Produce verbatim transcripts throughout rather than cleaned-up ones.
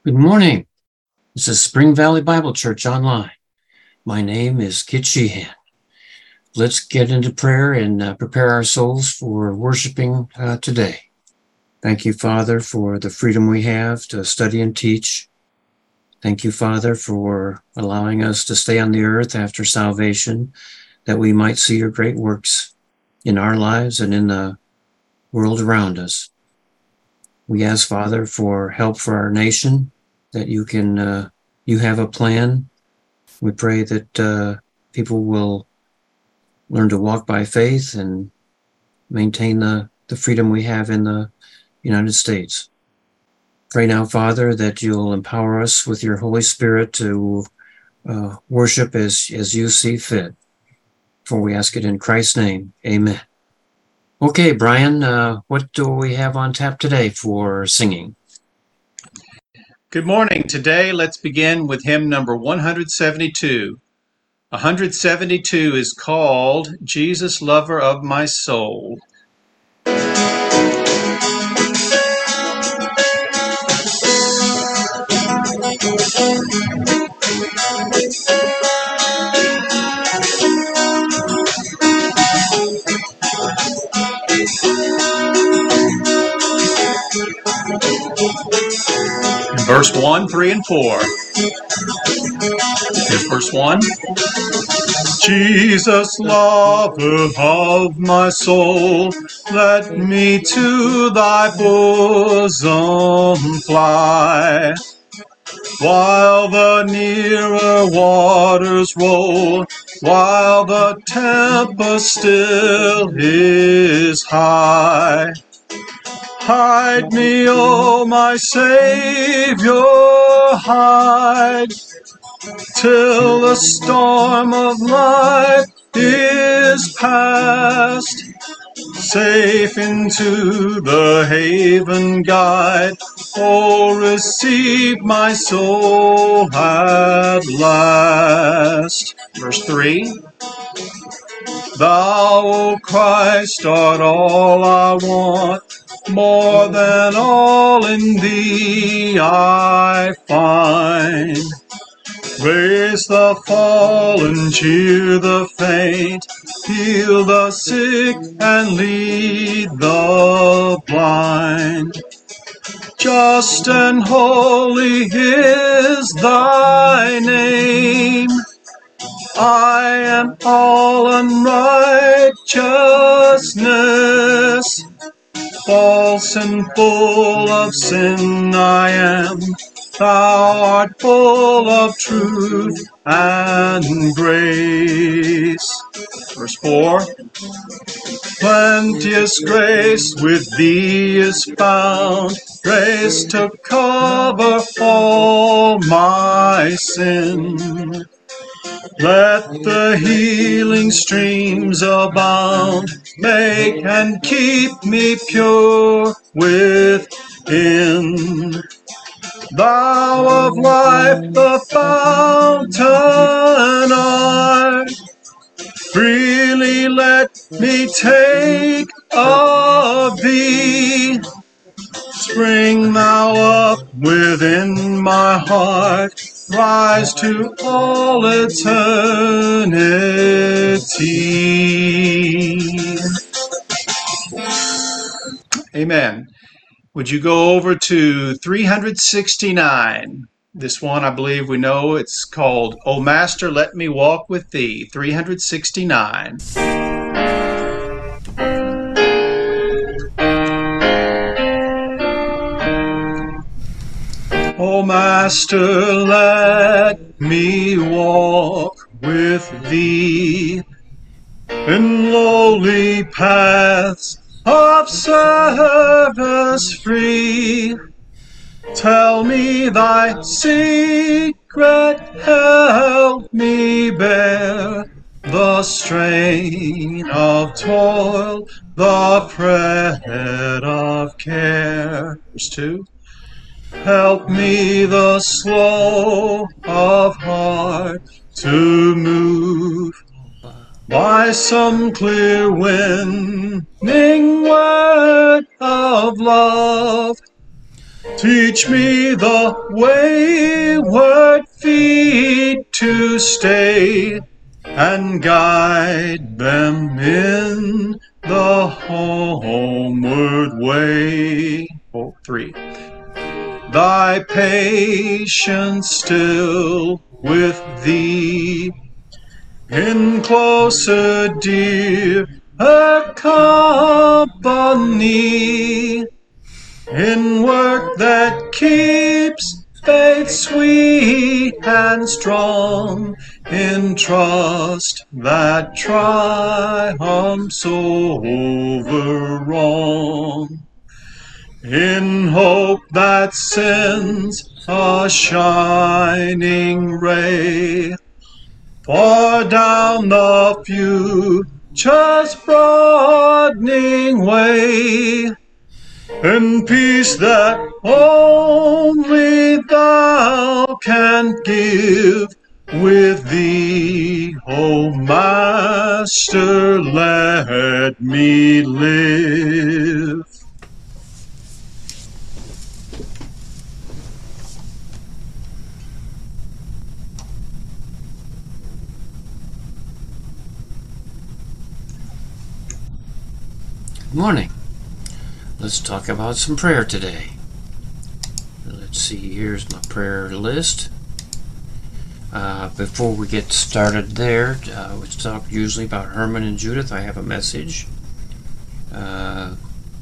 Good morning. This is Spring Valley Bible Church Online. My name is Kit Sheehan. Let's get into prayer and uh, prepare our souls for worshiping uh, today. Thank you, Father, for the freedom we have to study and teach. Thank you, Father, for allowing us to stay on the earth after salvation, that we might see your great works in our lives and in the world around us. We ask, Father, for help for our nation, that you can, uh, you have a plan. We pray that uh, people will learn to walk by faith and maintain the, the freedom we have in the United States. Pray now, Father, that you'll empower us with your Holy Spirit to uh, worship as, as you see fit. For we ask it in Christ's name, amen. Okay, Brian, uh, what do we have on tap today for singing? Good morning. Today, let's begin with hymn number one hundred seventy-two. one seventy-two is called Jesus, Lover of My Soul. Verse one, three, and four. Here's verse one. Jesus, lover of my soul, let me to thy bosom fly. While the nearer waters roll, while the tempest still is high. Hide me, O my Savior, hide, till the storm of life is past. Safe into the haven guide, oh, receive my soul at last. Verse three. Thou, O Christ, art all I want, more than all in thee I find. Raise the fallen, cheer the faint, heal the sick, and lead the blind. Just and holy is thy name. I am all unrighteousness. False and full of sin I am. Thou art full of truth and grace. Verse four. Plenteous grace with thee is found, grace to cover all my sin. Let the healing streams abound, make and keep me pure within. Thou of life the fountain art, freely let me take of thee. Spring thou up within my heart, rise to all eternity. Amen. Would you go over to three sixty-nine? This one, I believe we know, it's called, O Master, Let Me Walk With Thee, three sixty-nine. O Master, let me walk with thee in lowly paths of service free. Tell me thy secret, help me bear the strain of toil, the fret of care. Verse two. Help me the slow of heart to move by some clear winning word of love Teach me the wayward feet to stay, and guide them in the homeward way. Oh, three. Thy patience still with thee, in closer dear company, in work that keeps faith sweet and strong, in trust that triumphs over wrong, in hope that sends a shining ray far down the future's broadening way, in peace that only thou canst give. With thee, O Master, let me live. Good morning. Let's talk about some prayer today. Let's see, here's my prayer list. Uh, before we get started there, uh, we talk usually about Herman and Judith. I have a message uh,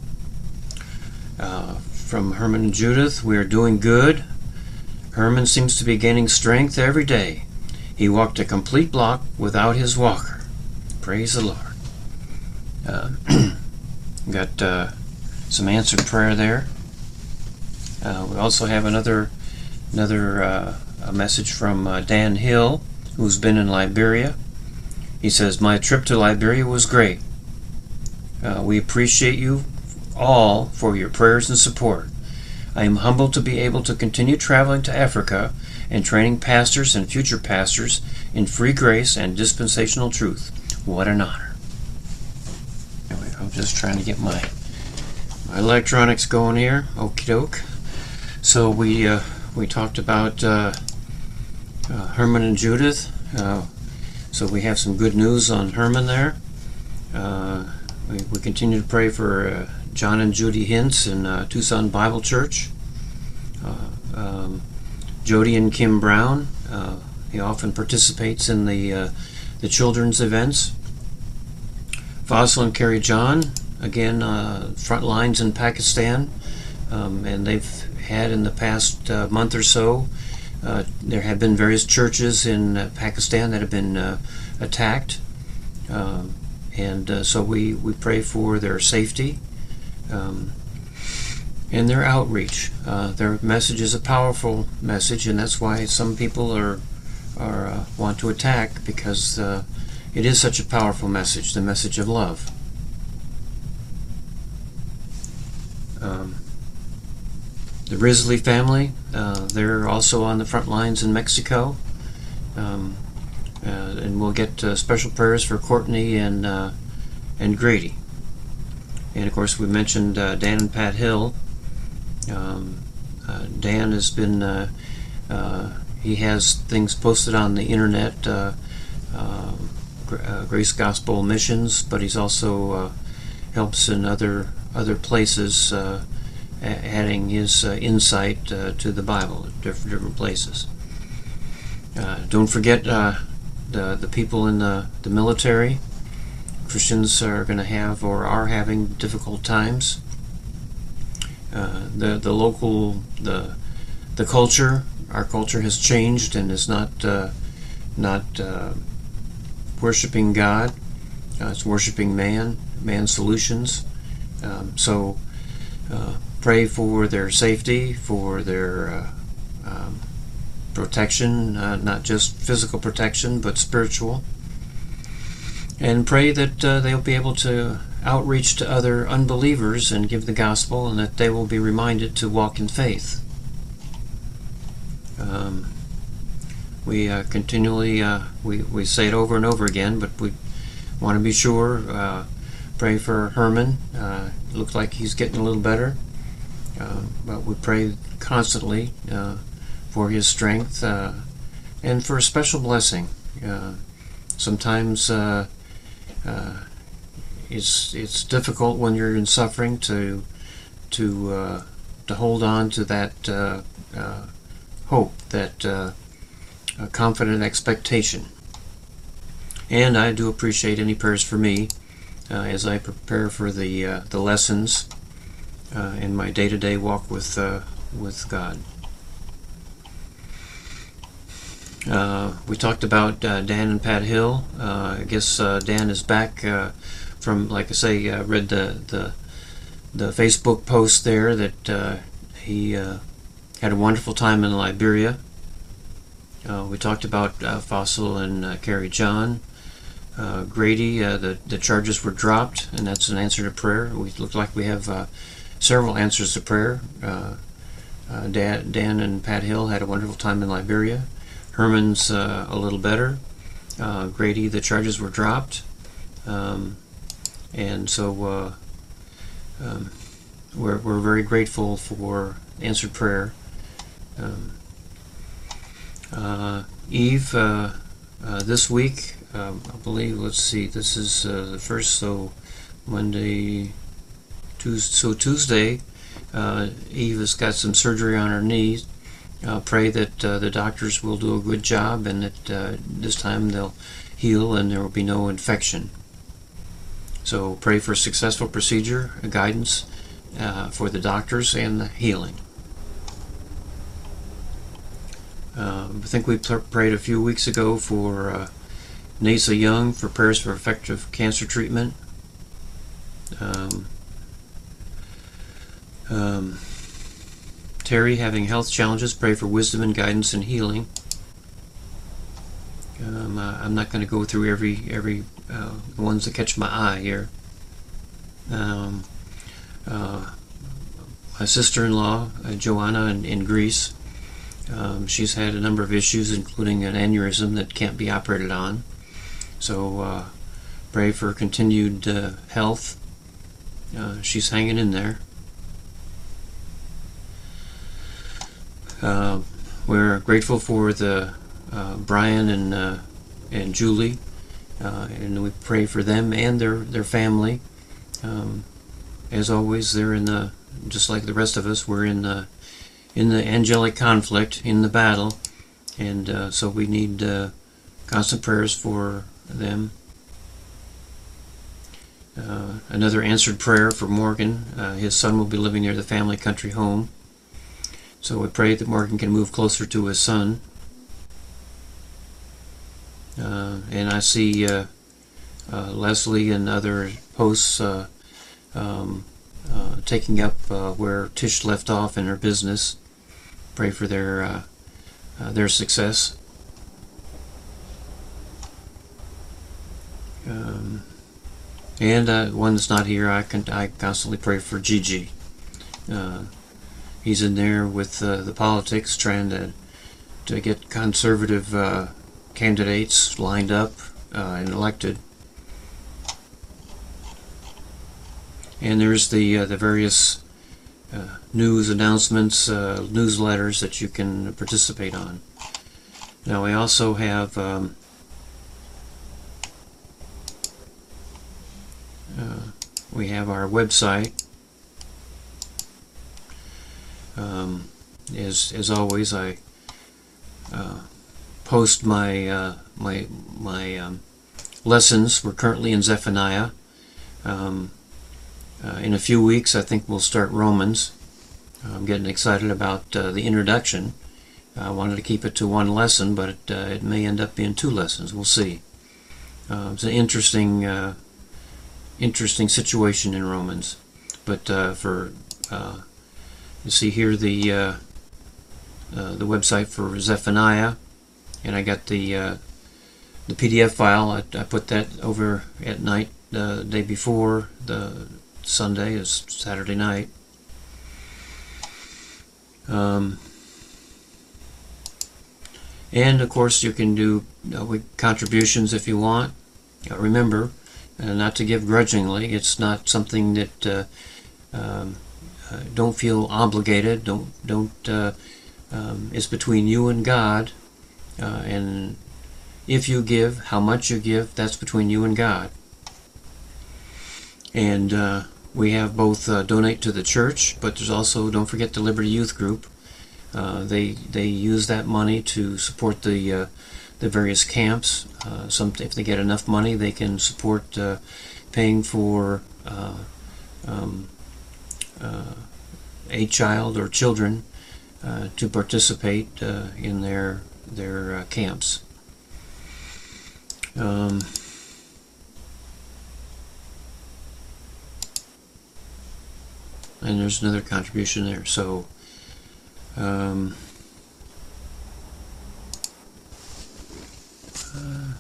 uh, from Herman and Judith. We are doing good. Herman seems to be gaining strength every day. He walked a complete block without his walker. Praise the Lord. Uh, got uh, some answered prayer there. Uh, we also have another another uh, a message from uh, Dan Hill, who's been in Liberia. He says, "My trip to Liberia was great. Uh, we appreciate you all for your prayers and support. I am humbled to be able to continue traveling to Africa and training pastors and future pastors in free grace and dispensational truth. What an honor." Anyway, I'm just trying to get my my electronics going here. Okie doke. So we uh, we talked about uh, uh, Herman and Judith. Uh, so we have some good news on Herman there. Uh, we, we continue to pray for uh, John and Judy Hintz in uh, Tucson Bible Church. Uh, um, Jody and Kim Brown. Uh, he often participates in the uh, the children's events. Fossil and Carrie John, again, uh, front lines in Pakistan, um, and they've had in the past uh, month or so, uh, there have been various churches in uh, Pakistan that have been uh, attacked, um, and uh, so we, we pray for their safety um, and their outreach. Uh, their message is a powerful message, and that's why some people are, are uh, want to attack, because uh, it is such a powerful message, the message of love. Um, the Risley family, uh, they're also on the front lines in Mexico. Um, uh, and we'll get uh, special prayers for Courtney and uh, and Grady. And of course we mentioned uh, Dan and Pat Hill. Um, uh, Dan has been, uh, uh, he has things posted on the internet, uh, uh, Uh, Grace Gospel Missions, but he's also uh, helps in other other places, uh, adding his uh, insight uh, to the Bible at different, different places. Uh, don't forget uh, the the people in the, the military. Christians are going to have or are having difficult times. Uh, the the local the the culture, our culture has changed and is not uh, not. Uh, worshiping God. Uh, it's worshiping man, man's solutions. Um, so uh, pray for their safety, for their uh, um, protection, uh, not just physical protection, but spiritual. And pray that uh, they'll be able to outreach to other unbelievers and give the gospel, and that they will be reminded to walk in faith. Um, We uh, continually, uh, we, we say it over and over again, but we want to be sure, uh, pray for Herman. Uh, looks like he's getting a little better. Uh, but we pray constantly uh, for his strength uh, and for a special blessing. Uh, sometimes uh, uh, it's it's difficult when you're in suffering to to uh, to hold on to that uh, uh, hope, that uh, confident expectation. And I do appreciate any prayers for me uh, as I prepare for the uh, the lessons uh, in my day-to-day walk with uh, with God. Uh, we talked about uh, Dan and Pat Hill. Uh, I guess uh, Dan is back uh, from, like I say, I uh, read the, the the Facebook post there that uh, he uh, had a wonderful time in Liberia. Uh, we talked about uh, Fossil and uh, Carrie John. Uh, Grady, uh, the, the charges were dropped, and that's an answer to prayer. We look like we have uh, several answers to prayer. Uh, uh, Dan, Dan and Pat Hill had a wonderful time in Liberia. Herman's uh, a little better. Uh, Grady, the charges were dropped. Um, and so uh, um, we're, we're very grateful for answered prayer. Um, uh, Eve, uh, uh, this week, um, I believe, let's see, this is uh, the first, so Monday, Tuesday, so Tuesday, uh, Eve has got some surgery on her knees. Uh, pray that uh, the doctors will do a good job and that uh, this time they'll heal and there will be no infection. So pray for a successful procedure, a guidance uh, for the doctors and the healing. Uh, I think we prayed a few weeks ago for uh, Nasa Young for prayers for effective cancer treatment. Um, um, Terry having health challenges, pray for wisdom and guidance and healing. Um, uh, I'm not going to go through every every uh, ones that catch my eye here. Um, uh, my sister-in-law, uh, Joanna, in, in Greece, um, she's had a number of issues, including an aneurysm that can't be operated on. So uh, pray for continued uh, health. Uh, she's hanging in there. Uh, we're grateful for the uh, Brian and uh, and Julie, uh, and we pray for them and their their family. Um, as always, they're in the, just like the rest of us, we're in the in the angelic conflict, in the battle, and uh, so we need uh, constant prayers for them. Uh, another answered prayer for Morgan. Uh, his son will be living near the family country home. So we pray that Morgan can move closer to his son. Uh, and I see uh, uh, Leslie and other posts uh, um, uh, taking up uh, where Tish left off in her business. Pray for their uh, uh, their success. Um, and uh, one that's not here, I can I constantly pray for Gigi. Uh, He's in there with uh, the politics, trying to to get conservative uh, candidates lined up uh, and elected. And there's the uh, the various uh, news announcements, uh, newsletters that you can participate on. Now we also have um, uh, we have our website. Um, as as always, I uh, post my uh, my my um, lessons. We're currently in Zephaniah. Um, uh, in a few weeks, I think we'll start Romans. I'm getting excited about uh, the introduction. I wanted to keep it to one lesson, but it, uh, it may end up being two lessons. We'll see. Uh, it's an interesting uh, interesting situation in Romans, but uh, for uh, you see here the uh, uh, the website for Zephaniah, and I got the uh, the P D F file. I, I put that over at night uh, the day before the Sunday is Saturday night. Um, and of course, you can do uh, with contributions if you want. Uh, remember, uh, not to give grudgingly. It's not something that uh, um, uh, don't feel obligated. Don't don't. Uh, um, it's between you and God, uh, and if you give, how much you give, that's between you and God. And uh, we have both uh, donate to the church, but there's also, don't forget, the Liberty Youth Group. Uh, they they use that money to support the uh, the various camps. Uh, some, if they get enough money, they can support uh, paying for uh, um, uh, a child or children uh, to participate uh, in their their uh, camps. Um, and there's another contribution there. So um, uh,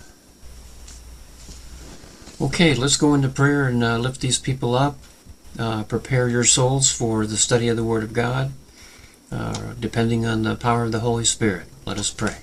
okay, let's go into prayer and uh, lift these people up. Uh, prepare your souls for the study of the Word of God, uh, depending on the power of the Holy Spirit. Let us pray.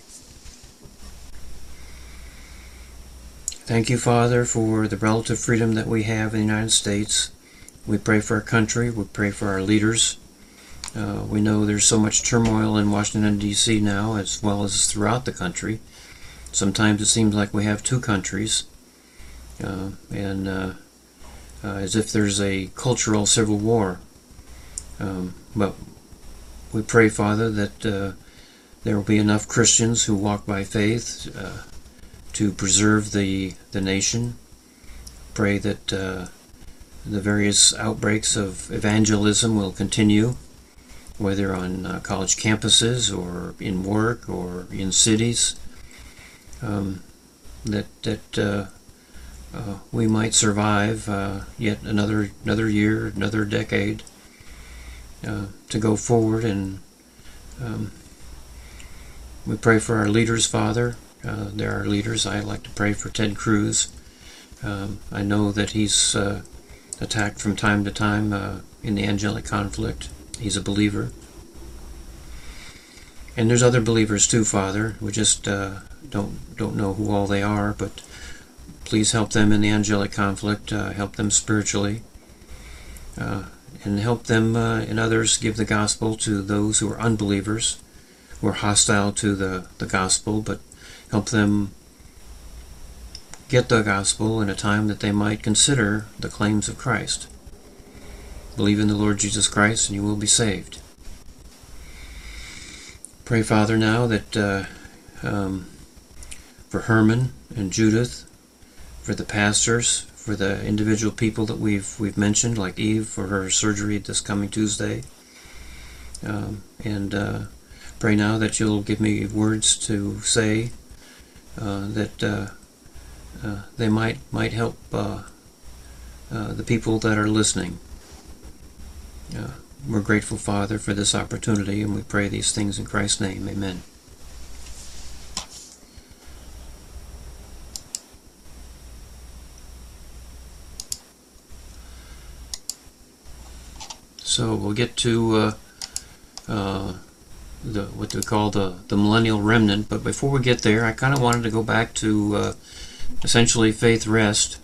Thank you, Father, for the relative freedom that we have in the United States. We pray for our country. We pray for our leaders. Uh, we know there's so much turmoil in Washington, D C now, as well as throughout the country. Sometimes it seems like we have two countries, uh, and uh, uh, as if there's a cultural civil war. Um, but we pray, Father, that uh, there will be enough Christians who walk by faith uh, to preserve the, the nation. Pray that uh, the various outbreaks of evangelism will continue, whether on uh, college campuses or in work or in cities, um, that that uh, uh, we might survive uh, yet another another year, another decade, uh, to go forward. And um, we pray for our leaders, Father. Uh, there are leaders. I like to pray for Ted Cruz. Um, I know that he's uh, attacked from time to time uh, in the angelic conflict. He's a believer. And there's other believers too, Father. We just uh, don't don't know who all they are, but please help them in the angelic conflict. Uh, help them spiritually. Uh, and help them uh, and others give the gospel to those who are unbelievers, who are hostile to the, the gospel, but help them get the gospel in a time that they might consider the claims of Christ. Believe in the Lord Jesus Christ and you will be saved. Pray, Father, now that uh, um, for Herman and Judith, for the pastors, for the individual people that we've we've mentioned, like Eve for her surgery this coming Tuesday, um, and uh, pray now that you'll give me words to say uh, that uh, uh, they might might help uh, uh, the people that are listening. Uh, we're grateful, Father, for this opportunity, and we pray these things in Christ's name. Amen. So we'll get to uh, uh, the what we call the the millennial remnant. But before we get there, I kind of wanted to go back to uh, essentially faith rest.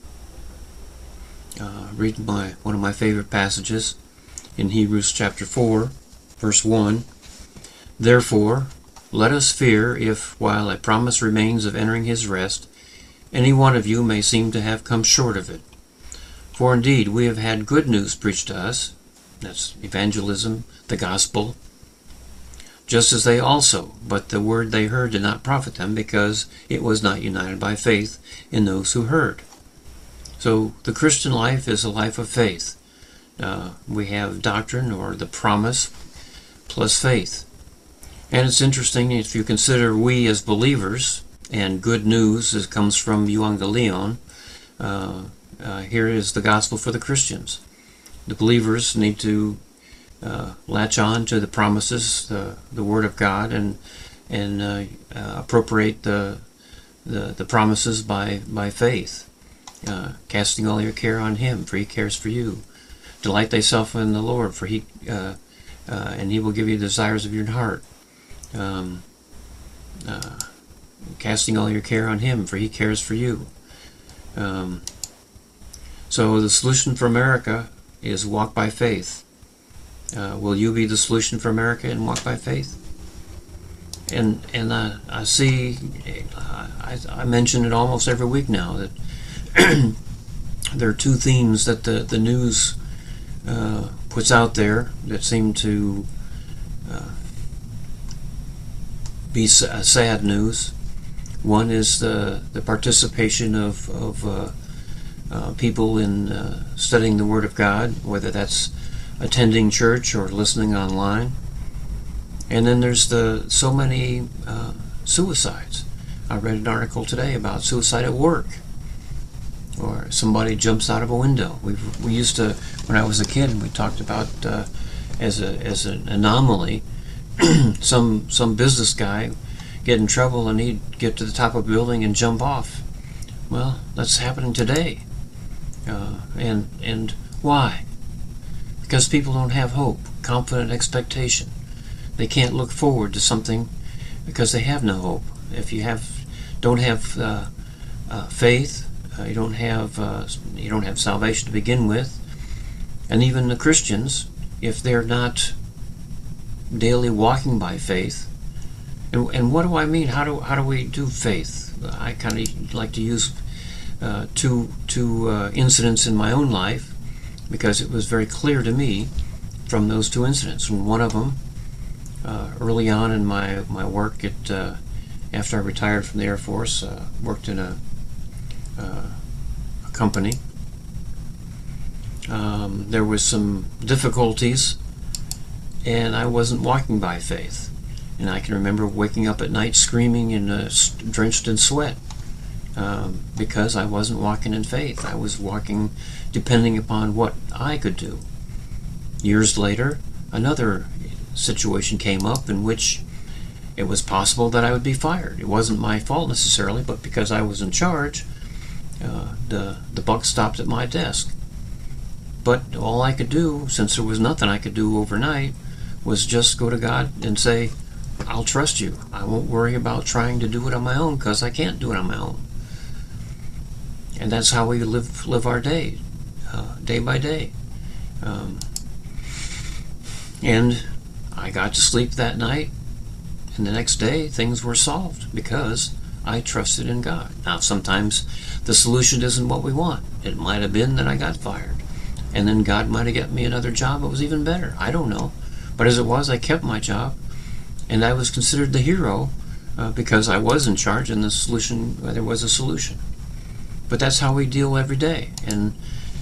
Uh, read my one of my favorite passages in Hebrews chapter four, verse one. Therefore, let us fear if, while a promise remains of entering his rest, any one of you may seem to have come short of it. For indeed, we have had good news preached to us. That's evangelism, the gospel, just as they also, but the word they heard did not profit them, because it was not united by faith in those who heard. So the Christian life is a life of faith. Uh, we have doctrine, or the promise, plus faith. And it's interesting, if you consider we as believers, and good news is, comes from Evangelion, uh, uh, here is the gospel for the Christians. The believers need to uh, latch on to the promises, the the Word of God, and and uh, uh, appropriate the, the the promises by by faith, uh, casting all your care on Him, for He cares for you. Delight thyself in the Lord, for He uh, uh, and He will give you the desires of your heart. Um, uh, casting all your care on Him, for He cares for you. Um, so the solution for America is walk by faith. Uh, will you be the solution for America and walk by faith? And and uh, I see, uh, I, I mention it almost every week now, that there are two themes that the, the news uh, puts out there that seem to uh, be uh, sad news. One is the, the participation of, of uh, uh, people in uh, studying the Word of God, whether that's attending church or listening online. And then there's the so many uh, suicides. I read an article today about suicide at work, or somebody jumps out of a window. We we used to, when I was a kid, we talked about uh, as a as an anomaly, some some business guy get in trouble and he'd get to the top of a building and jump off. Well, that's happening today, uh, and and why? Because people don't have hope, confident expectation. They can't look forward to something because they have no hope. If you have don't have uh, uh, faith, uh, you don't have uh, you don't have salvation to begin with, and even the Christians, if they're not daily walking by faith, and, and what do I mean? How do how do we do faith? I kind of like to use uh, two two uh, incidents in my own life, because it was very clear to me from those two incidents. And one of them, uh, early on in my, my work at, uh, after I retired from the Air Force, uh, worked in a, uh, a company. Um, there was some difficulties, and I wasn't walking by faith. And I can remember waking up at night screaming and uh, drenched in sweat, um, because I wasn't walking in faith. I was walking depending upon what I could do. Years later, another situation came up in which it was possible that I would be fired. It wasn't my fault necessarily, but because I was in charge, uh, the, the buck stopped at my desk. But all I could do, since there was nothing I could do overnight, was just go to God and say, I'll trust you. I won't worry about trying to do it on my own, because I can't do it on my own. And that's how we live live our day, uh, day by day. Um, and I got to sleep that night, and the next day things were solved because I trusted in God. Now, sometimes the solution isn't what we want. It might have been that I got fired, and then God might have got me another job that was even better. I don't know. But as it was, I kept my job, and I was considered the hero uh, because I was in charge, and the solution, uh, there was a solution. But that's how we deal every day. And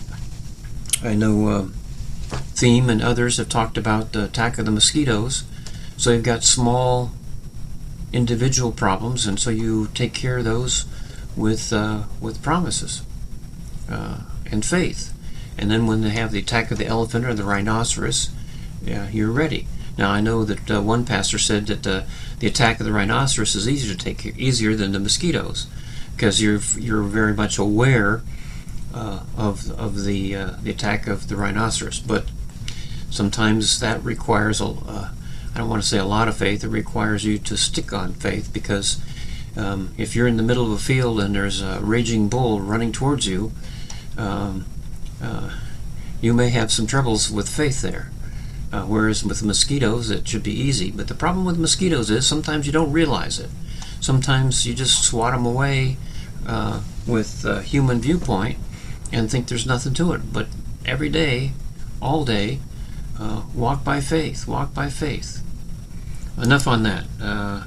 I know uh, Theme and others have talked about the attack of the mosquitoes. So you've got small individual problems, and so you take care of those with uh, with promises uh, and faith. And then when they have the attack of the elephant or the rhinoceros, yeah, you're ready. Now I know that uh, one pastor said that uh, the attack of the rhinoceros is easier to take care, easier than the mosquitoes, because you're you're very much aware uh, of of the uh, the attack of the rhinoceros. But sometimes that requires a uh, I don't want to say a lot of faith. It requires you to stick on faith, because um, if you're in the middle of a field and there's a raging bull running towards you, um, uh, you may have some troubles with faith there. Uh, whereas with mosquitoes, it should be easy. But the problem with mosquitoes is sometimes you don't realize it. Sometimes you just swat them away uh, with a human viewpoint and think there's nothing to it. But every day, all day, uh, walk by faith, walk by faith. Enough on that. Uh,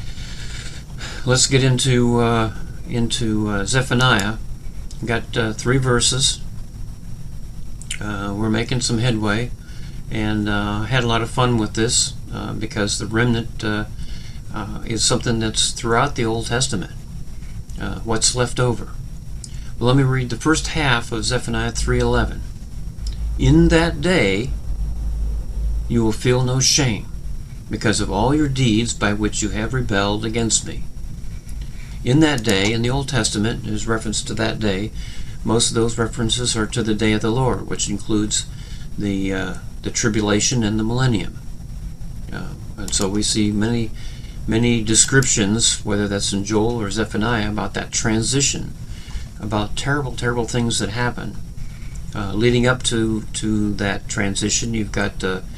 let's get into uh, into uh, Zephaniah. We've got uh, three verses. Uh, we're making some headway, and uh, had a lot of fun with this uh, because the remnant uh, uh, is something that's throughout the Old Testament. Uh, what's left over? Well, let me read the first half of Zephaniah three eleven. In that day you will feel no shame because of all your deeds by which you have rebelled against me. In that day, in the Old Testament, there's reference to that day. Most of those references are to the day of the Lord, which includes the uh, the tribulation and the millennium. Uh, and so we see many, many descriptions, whether that's in Joel or Zephaniah, about that transition, about terrible, terrible things that happen. Uh, leading up to, to that transition, you've got uh,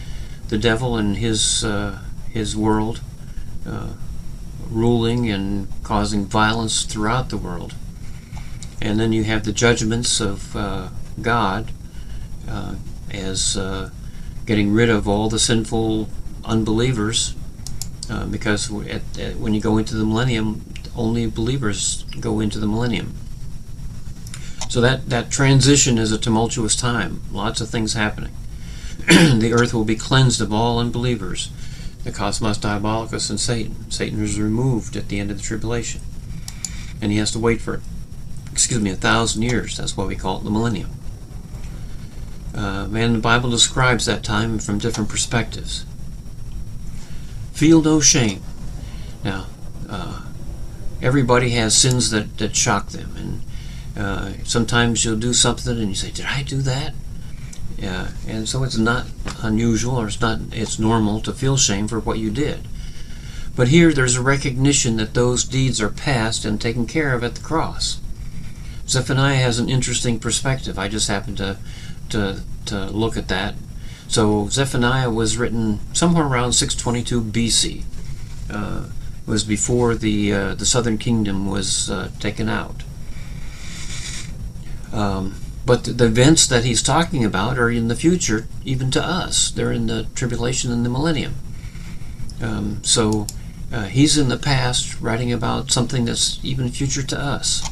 the devil and his uh, his world uh, ruling and causing violence throughout the world. And then you have the judgments of uh, God uh, as uh, getting rid of all the sinful unbelievers, uh, because at, at, when you go into the millennium, only believers go into the millennium. So that, that transition is a tumultuous time. Lots of things happening. The earth will be cleansed of all unbelievers, the cosmos diabolicus and Satan. Satan is removed at the end of the tribulation, and he has to wait for, excuse me, a thousand years. That's why we call it the millennium. Uh, and the Bible describes that time from different perspectives. Feel no shame. Now, uh, everybody has sins that, that shock them, and uh, sometimes you'll do something and you say, "Did I do that?" Yeah, and so it's not unusual, or it's not it's normal to feel shame for what you did. But here there's a recognition that those deeds are past and taken care of at the cross. Zephaniah has an interesting perspective. I just happened to to to look at that. So Zephaniah was written somewhere around six twenty-two B C. Uh, it was before the uh, the southern kingdom was uh, taken out. Um, But the events that he's talking about are in the future, even to us. They're in the tribulation and the millennium. Um, so uh, he's in the past writing about something that's even future to us.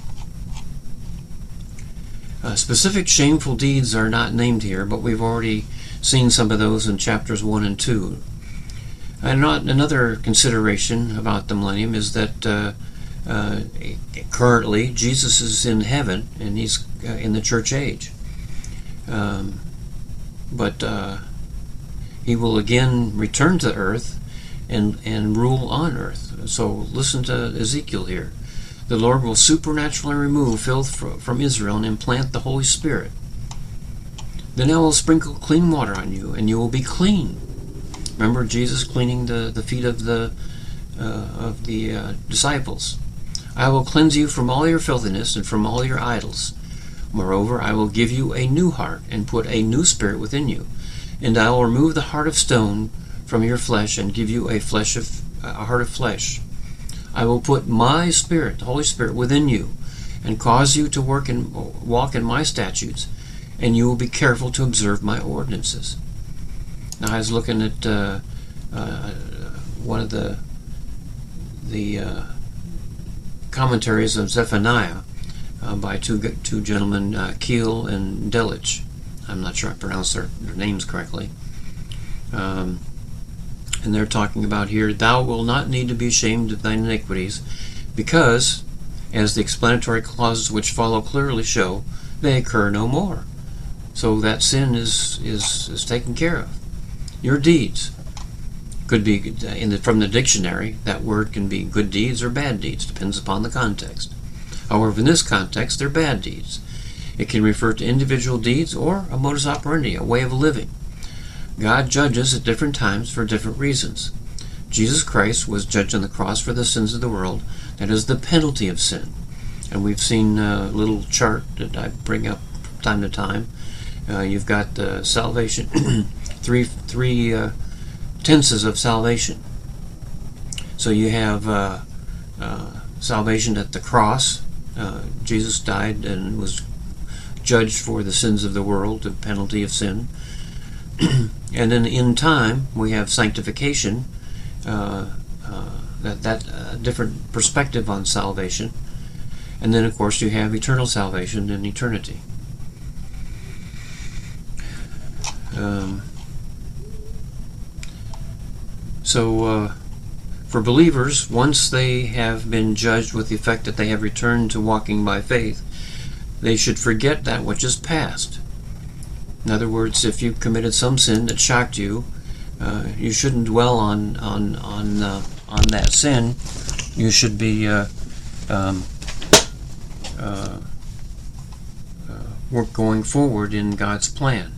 Uh, specific shameful deeds are not named here, but we've already seen some of those in chapters one and two. And not, another consideration about the millennium is that uh, uh, currently Jesus is in heaven, and he's uh, in the church age. Um, but uh, he will again return to earth and, and rule on earth. So listen to Ezekiel here. The Lord will supernaturally remove filth from Israel and implant the Holy Spirit. Then I will sprinkle clean water on you, and you will be clean. Remember Jesus cleaning the, the feet of the uh, of the uh, disciples. I will cleanse you from all your filthiness and from all your idols. Moreover, I will give you a new heart and put a new spirit within you, and I will remove the heart of stone from your flesh and give you a flesh of a heart of flesh. I will put my Spirit, the Holy Spirit, within you, and cause you to work and walk in my statutes, and you will be careful to observe my ordinances. Now, I was looking at uh, uh, one of the the uh, commentaries of Zephaniah uh, by two two gentlemen, uh, Keel and Delitzsch. I'm not sure I pronounced their, their names correctly. Um, And they're talking about here, thou wilt not need to be ashamed of thine iniquities, because, as the explanatory clauses which follow clearly show, they occur no more. So that sin is is, is taken care of. Your deeds could be, in the, from the dictionary, that word can be good deeds or bad deeds, depends upon the context. However, in this context, they're bad deeds. It can refer to individual deeds or a modus operandi, a way of living. God judges at different times for different reasons. Jesus Christ was judged on the cross for the sins of the world. That is the penalty of sin. And we've seen a little chart that I bring up from time to time. Uh, you've got the salvation, three three uh, tenses of salvation. So you have uh, uh, salvation at the cross. Uh, Jesus died and was judged for the sins of the world, the penalty of sin. And then in time we have sanctification, uh, uh, that that uh, different perspective on salvation, and then of course you have eternal salvation in eternity. Um, so uh, for believers, once they have been judged with the effect that they have returned to walking by faith, they should forget that which is past. In other words, if you committed some sin that shocked you, uh, you shouldn't dwell on on on uh, on that sin. You should be uh, um, uh, uh, work going forward in God's plan.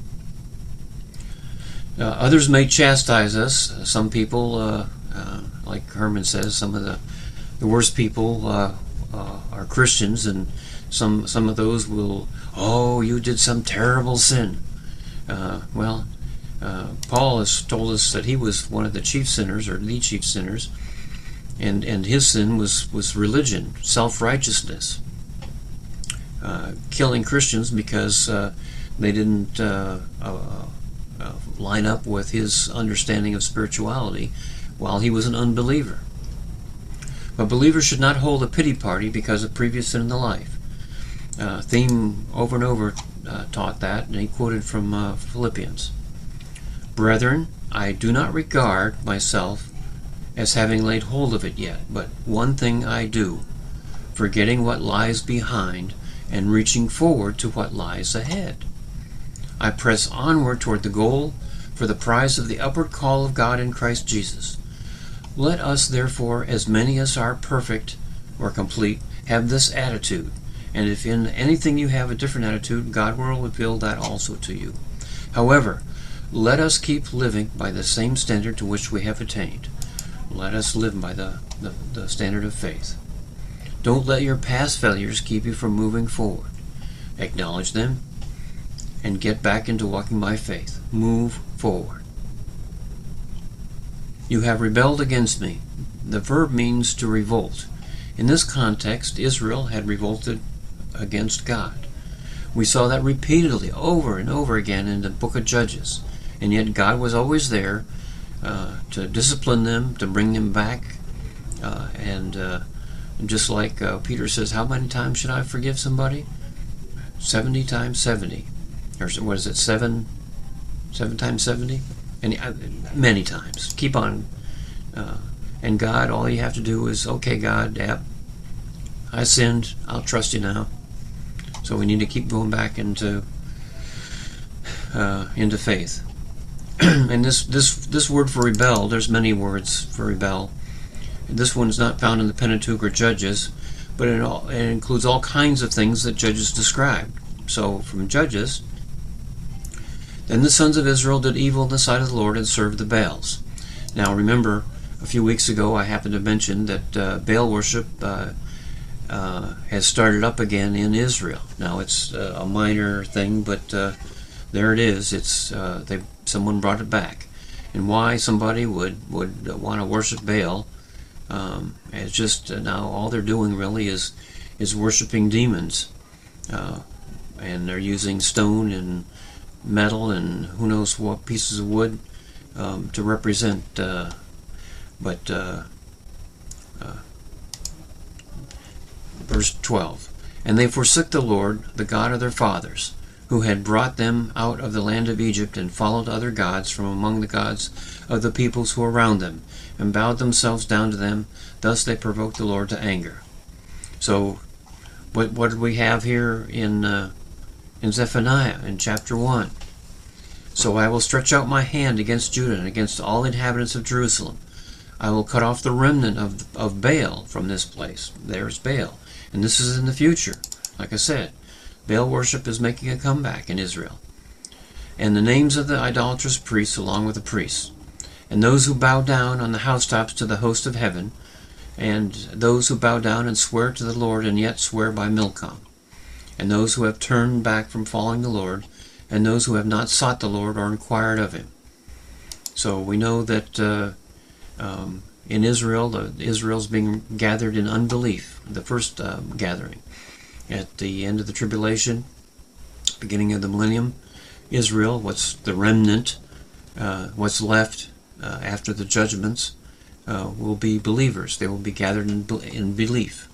Uh, others may chastise us. Some people, uh, uh, like Herman says, some of the the worst people uh, uh, are Christians, and some some of those will. Oh, you did some terrible sin. Uh, well, Uh, Paul has told us that he was one of the chief sinners, or the chief sinners, and, and his sin was, was religion, self-righteousness, uh, killing Christians because uh, they didn't uh, uh, uh, line up with his understanding of spirituality while he was an unbeliever. But believers should not hold a pity party because of previous sin in the life. Uh, Theme over and over uh, taught that, and he quoted from uh, Philippians. Brethren, I do not regard myself as having laid hold of it yet, but one thing I do, forgetting what lies behind and reaching forward to what lies ahead. I press onward toward the goal for the prize of the upward call of God in Christ Jesus. Let us therefore, as many as are perfect or complete, have this attitude, and if in anything you have a different attitude, God will reveal that also to you. However, let us keep living by the same standard to which we have attained. Let us live by the, the, the standard of faith. Don't let your past failures keep you from moving forward. Acknowledge them and get back into walking by faith. Move forward. You have rebelled against me. The verb means to revolt. In this context, Israel had revolted against God. We saw that repeatedly over and over again in the book of Judges. And yet God was always there uh, to discipline them, to bring them back. Uh, and uh, just like uh, Peter says, how many times should I forgive somebody? seventy times seventy. Or what is it, seven? Seven times seventy? And uh, many times. Keep on. Uh, and God, all you have to do is, okay, God, yep, I sinned. I'll trust you now. So we need to keep going back into uh, into faith. And this, this, this word for rebel, there's many words for rebel. This one's not found in the Pentateuch or Judges, but it, all, it includes all kinds of things that Judges described. So from Judges, then the sons of Israel did evil in the sight of the Lord and served the Baals. Now remember, a few weeks ago I happened to mention that uh, Baal worship uh, uh, has started up again in Israel. Now it's uh, a minor thing, but uh, there it is. It's uh, they someone brought it back, and why somebody would would want to worship Baal? Um, it's just uh, now all they're doing really is is worshiping demons, uh, and they're using stone and metal and who knows what pieces of wood um, to represent. Uh, but uh, uh, verse twelve, and they forsook the Lord, the God of their fathers, who had brought them out of the land of Egypt, and followed other gods from among the gods of the peoples who were around them, and bowed themselves down to them. Thus they provoked the Lord to anger. So, what what did we have here in uh, in Zephaniah in chapter one? So I will stretch out my hand against Judah and against all inhabitants of Jerusalem. I will cut off the remnant of of Baal from this place. There's Baal, and this is in the future. Like I said, Baal worship is making a comeback in Israel. And the names of the idolatrous priests along with the priests, and those who bow down on the housetops to the host of heaven, and those who bow down and swear to the Lord and yet swear by Milcom, and those who have turned back from following the Lord, and those who have not sought the Lord or inquired of him. So we know that uh, um, in Israel, the, Israel's being gathered in unbelief, the first uh, gathering. At the end of the tribulation, beginning of the millennium, Israel, what's the remnant, uh, what's left uh, after the judgments, uh, will be believers. They will be gathered in, in belief.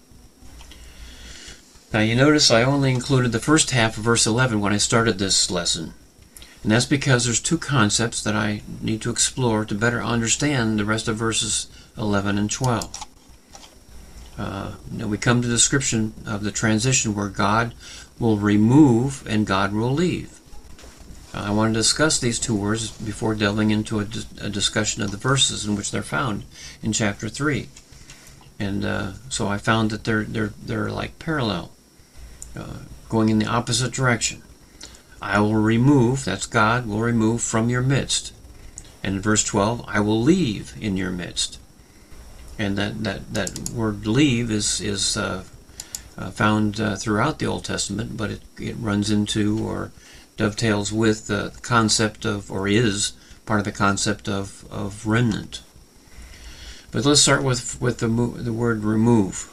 Now you notice I only included the first half of verse eleven when I started this lesson. And that's because there's two concepts that I need to explore to better understand the rest of verses eleven and twelve. Uh, now we come to the description of the transition where God will remove and God will leave. Uh, I want to discuss these two words before delving into a, dis a discussion of the verses in which they're found in chapter three. And uh, so I found that they're, they're, they're like parallel, uh, going in the opposite direction. I will remove, that's God, will remove from your midst. And in verse twelve, I will leave in your midst. And that, that, that word leave is, is uh, uh, found uh, throughout the Old Testament, but it, it runs into or dovetails with the concept of, or is part of the concept of, of remnant. But let's start with, with the, the word remove.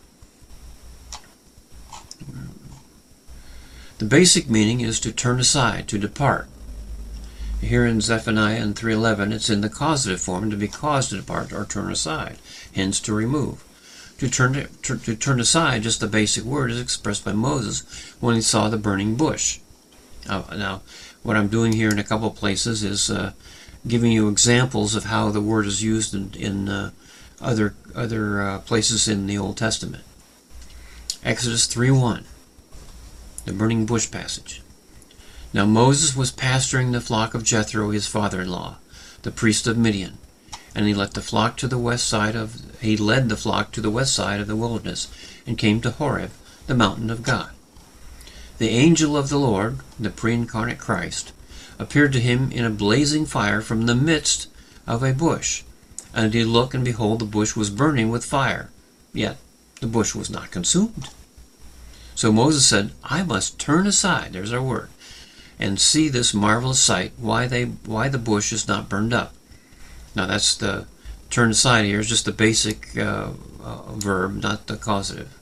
The basic meaning is to turn aside, to depart. Here in Zephaniah in three eleven, it's in the causative form, to be caused to depart or turn aside, hence to remove. To turn, to, to, to turn aside, just the basic word, is expressed by Moses when he saw the burning bush. Uh, now, what I'm doing here in a couple of places is uh, giving you examples of how the word is used in, in uh, other, other uh, places in the Old Testament. Exodus three one, the burning bush passage. Now Moses was pasturing the flock of Jethro, his father-in-law, the priest of Midian, and he led the flock to the west side of he led the flock to the west side of the wilderness, and came to Horeb, the mountain of God. The angel of the Lord, the pre-incarnate Christ, appeared to him in a blazing fire from the midst of a bush. And he looked, and behold, the bush was burning with fire, yet the bush was not consumed. So Moses said, I must turn aside, there's our word, and see this marvelous sight, why they why the bush is not burned up. Now that's the turn aside here is just the basic uh, uh, verb, not the causative.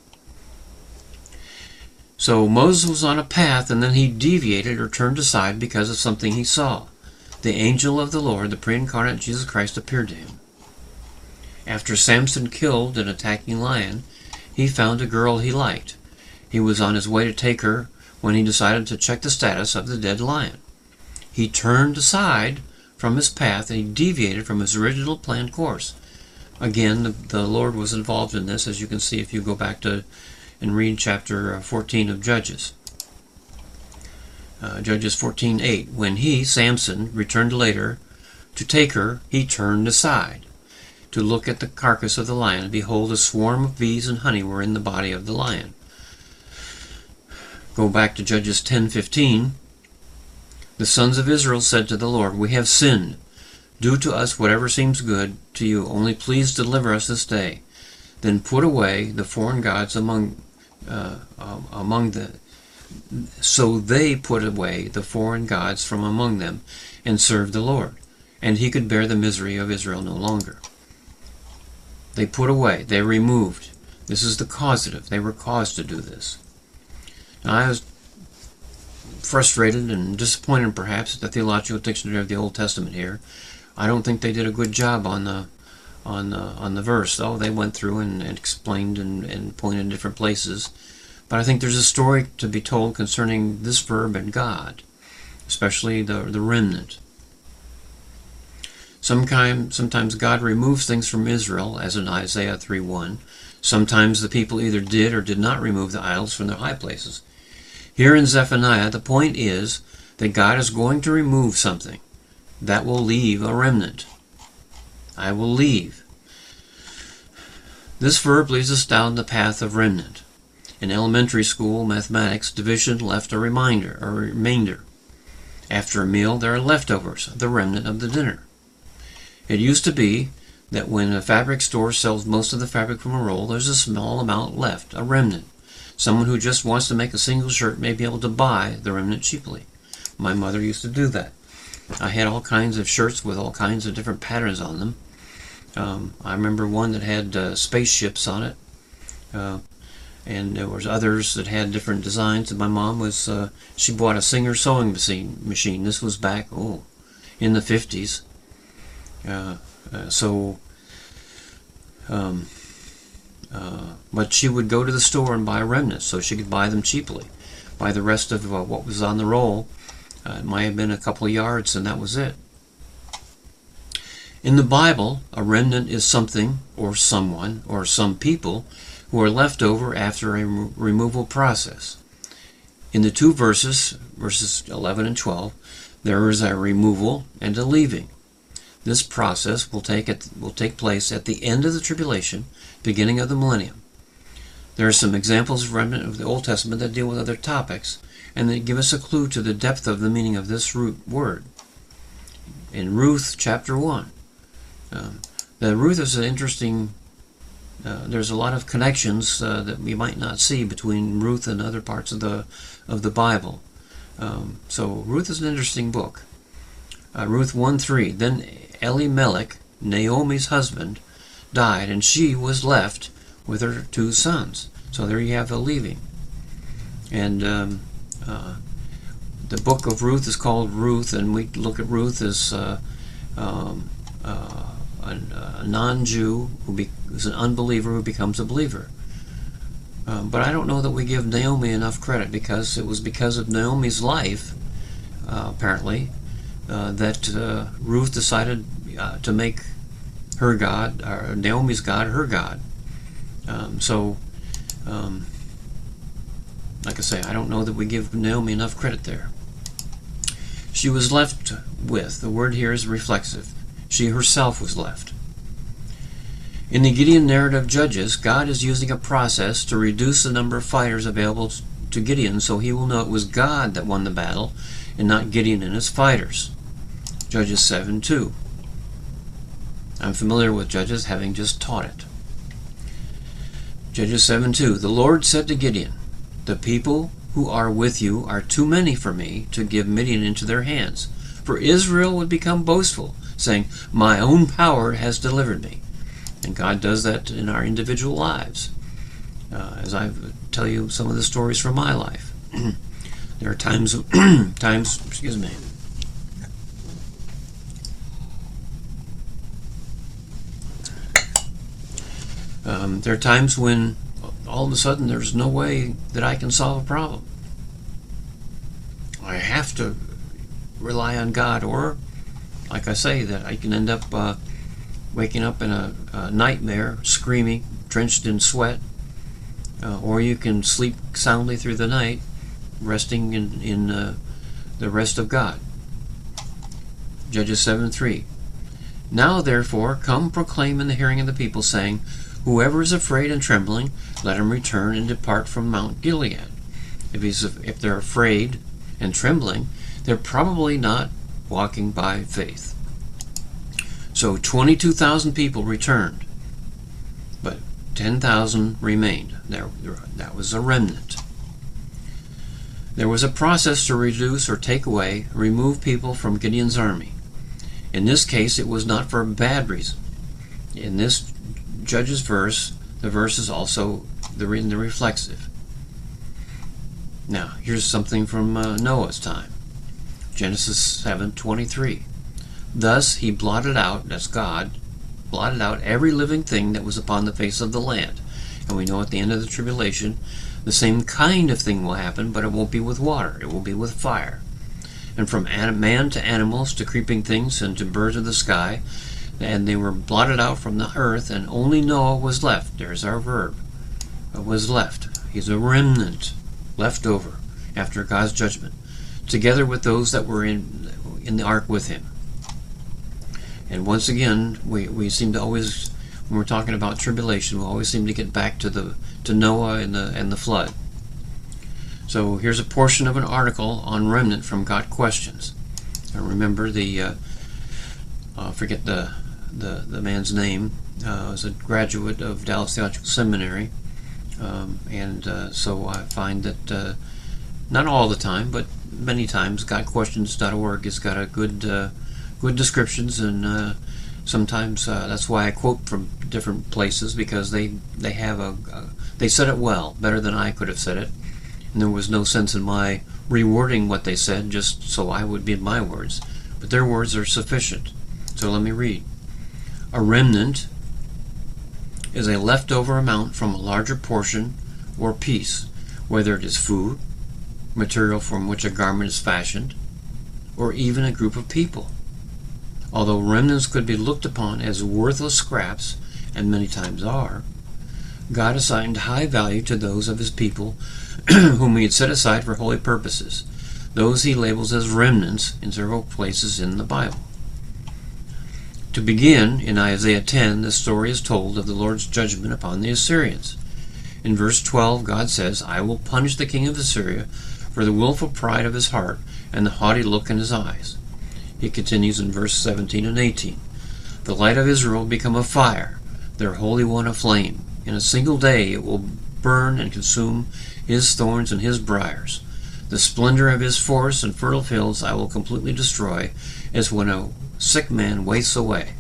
So Moses was on a path, and then he deviated or turned aside because of something he saw. The angel of the Lord, the pre-incarnate Jesus Christ, appeared to him. After Samson killed an attacking lion, he found a girl he liked. He was on his way to take her when he decided to check the status of the dead lion. He turned aside from his path and he deviated from his original planned course. Again, the, the Lord was involved in this, as you can see if you go back to and read chapter fourteen of Judges. Uh, Judges fourteen eight. When he, Samson, returned later to take her, he turned aside to look at the carcass of the lion, and behold, a swarm of bees and honey were in the body of the lion. Go back to Judges ten fifteen. The sons of Israel said to the Lord, we have sinned. Do to us whatever seems good to you. Only please deliver us this day. Then put away the foreign gods among uh, um, among the. So they put away the foreign gods from among them and served the Lord. And he could bear the misery of Israel no longer. They put away. They removed. This is the causative. They were caused to do this. Now, I was frustrated and disappointed, perhaps, at the Theological Dictionary of the Old Testament here. I don't think they did a good job on the on the, on the verse, though. They went through and, and explained and, and pointed in different places. But I think there's a story to be told concerning this verb and God, especially the, the remnant. Sometimes, sometimes God removes things from Israel, as in Isaiah three one. Sometimes the people either did or did not remove the idols from their high places. Here in Zephaniah, the point is that God is going to remove something that will leave a remnant. I will leave. This verb leads us down the path of remnant. In elementary school mathematics, division left a reminder, a remainder. After a meal, there are leftovers, the remnant of the dinner. It used to be that when a fabric store sells most of the fabric from a roll, there's a small amount left, a remnant. Someone who just wants to make a single shirt may be able to buy the remnant cheaply. My mother used to do that. I had all kinds of shirts with all kinds of different patterns on them. Um, I remember one that had uh, spaceships on it, uh, and there was others that had different designs. And my mom was, uh, she bought a Singer sewing machine. machine. This was back, oh, in the fifties. Uh, uh, so, um, uh, but she would go to the store and buy remnants so she could buy them cheaply. Buy the rest of uh, what was on the roll. Uh, it might have been a couple of yards, and that was it. In the Bible, a remnant is something, or someone, or some people who are left over after a re removal process. In the two verses, verses eleven and twelve, there is a removal and a leaving. This process will take, at, will take place at the end of the tribulation, beginning of the millennium. There are some examples of remnant of the Old Testament that deal with other topics, and they give us a clue to the depth of the meaning of this root word. In Ruth chapter one, um, the Ruth is an interesting, uh, there's a lot of connections uh, that we might not see between Ruth and other parts of the, of the Bible. Um, so Ruth is an interesting book. Uh, Ruth one three. Then Elimelech, Naomi's husband, died, and she was left with her two sons. So there you have a leaving. And um, uh, the book of Ruth is called Ruth, and we look at Ruth as uh, um, uh, a, a non-Jew who be, is an unbeliever who becomes a believer. Um, but I don't know that we give Naomi enough credit, because it was because of Naomi's life, uh, apparently, uh, that uh, Ruth decided uh, to make her God, or Naomi's God, her God. Um, so, um, like I say, I don't know that we give Naomi enough credit there. She was left with, the word here is reflexive, she herself was left. In the Gideon narrative Judges, God is using a process to reduce the number of fighters available to Gideon, so he will know it was God that won the battle and not Gideon and his fighters. Judges seven two. I'm familiar with Judges, having just taught it. Judges seven two. The Lord said to Gideon, "The people who are with you are too many for me to give Midian into their hands. For Israel would become boastful, saying, 'My own power has delivered me.'" And God does that in our individual lives. Uh, as I tell you some of the stories from my life. There are times, times, excuse me. Um, there are times when all of a sudden there's no way that I can solve a problem. I have to rely on God, or, like I say, that I can end up uh, waking up in a, a nightmare, screaming, drenched in sweat, uh, or you can sleep soundly through the night, resting in, in uh, the rest of God. Judges seven three. Now therefore come proclaim in the hearing of the people, saying, "Whoever is afraid and trembling, let him return and depart from Mount Gilead." If he's if they're afraid and trembling, they're probably not walking by faith. So twenty-two thousand people returned, but ten thousand remained. There, that was a remnant. There was a process to reduce or take away, remove people from Gideon's army. In this case, it was not for a bad reason. In this Judges verse, the verse is also the, in the reflexive. Now, here's something from uh, Noah's time. Genesis seven twenty-three. Thus he blotted out, that's God, blotted out every living thing that was upon the face of the land. And we know at the end of the tribulation, the same kind of thing will happen, but it won't be with water, it will be with fire. And from man to animals to creeping things and to birds of the sky, and they were blotted out from the earth, and only Noah was left. There's our verb. Was left. He's a remnant, left over, after God's judgment, together with those that were in, in the ark with him. And once again, we, we seem to always, when we're talking about tribulation, we always seem to get back to the to Noah and the and the flood. So here's a portion of an article on remnant from Got Questions. I remember the, uh, I forget the, the the man's name. Uh, was a graduate of Dallas Theological Seminary, um, and uh, so I find that uh, not all the time, but many times, got questions dot org has got a good. Uh, good descriptions, and uh, sometimes uh, that's why I quote from different places, because they they have a, a they said it well, better than I could have said it, and there was no sense in my rewording what they said just so I would be in my words, but their words are sufficient. So let me read. A remnant is a leftover amount from a larger portion or piece, whether it is food, material from which a garment is fashioned, or even a group of people. Although remnants could be looked upon as worthless scraps, and many times are, God assigned high value to those of his people whom he had set aside for holy purposes. Those he labels as remnants in several places in the Bible. To begin, in Isaiah ten, the story is told of the Lord's judgment upon the Assyrians. In verse twelve, God says, "I will punish the king of Assyria for the willful pride of his heart and the haughty look in his eyes." He continues in verse seventeen and eighteen. "The light of Israel will become a fire, their Holy One a flame. In a single day it will burn and consume his thorns and his briars. The splendor of his forests and fertile fields I will completely destroy, as when a sick man wastes away.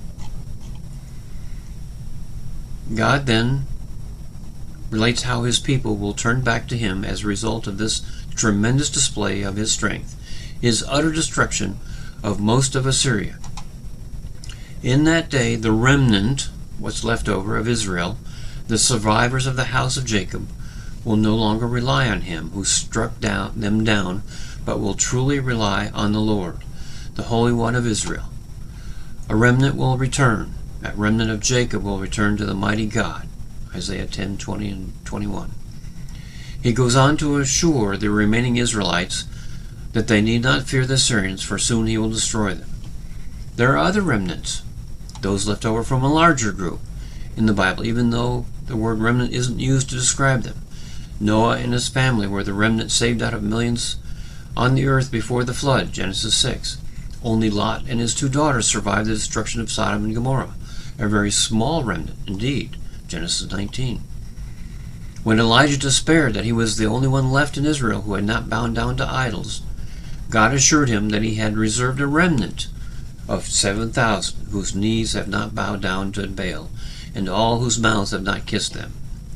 God then relates how his people will turn back to him as a result of this tremendous display of his strength, his utter destruction of most of Assyria. In that day, the remnant, what's left over of Israel, the survivors of the house of Jacob, will no longer rely on him who struck down, them down, but will truly rely on the Lord, the Holy One of Israel. A remnant will return. That remnant of Jacob will return to the mighty God. Isaiah ten, twenty and twenty-one. He goes on to assure the remaining Israelites that they need not fear the Assyrians, for soon he will destroy them. There are other remnants, those left over from a larger group in the Bible, even though the word remnant isn't used to describe them. Noah and his family were the remnant saved out of millions on the earth before the flood, Genesis six. Only Lot and his two daughters survived the destruction of Sodom and Gomorrah, a very small remnant indeed, Genesis nineteen. When Elijah despaired that he was the only one left in Israel who had not bowed down to idols, God assured him that he had reserved a remnant of seven thousand whose knees have not bowed down to Baal, and all whose mouths have not kissed them.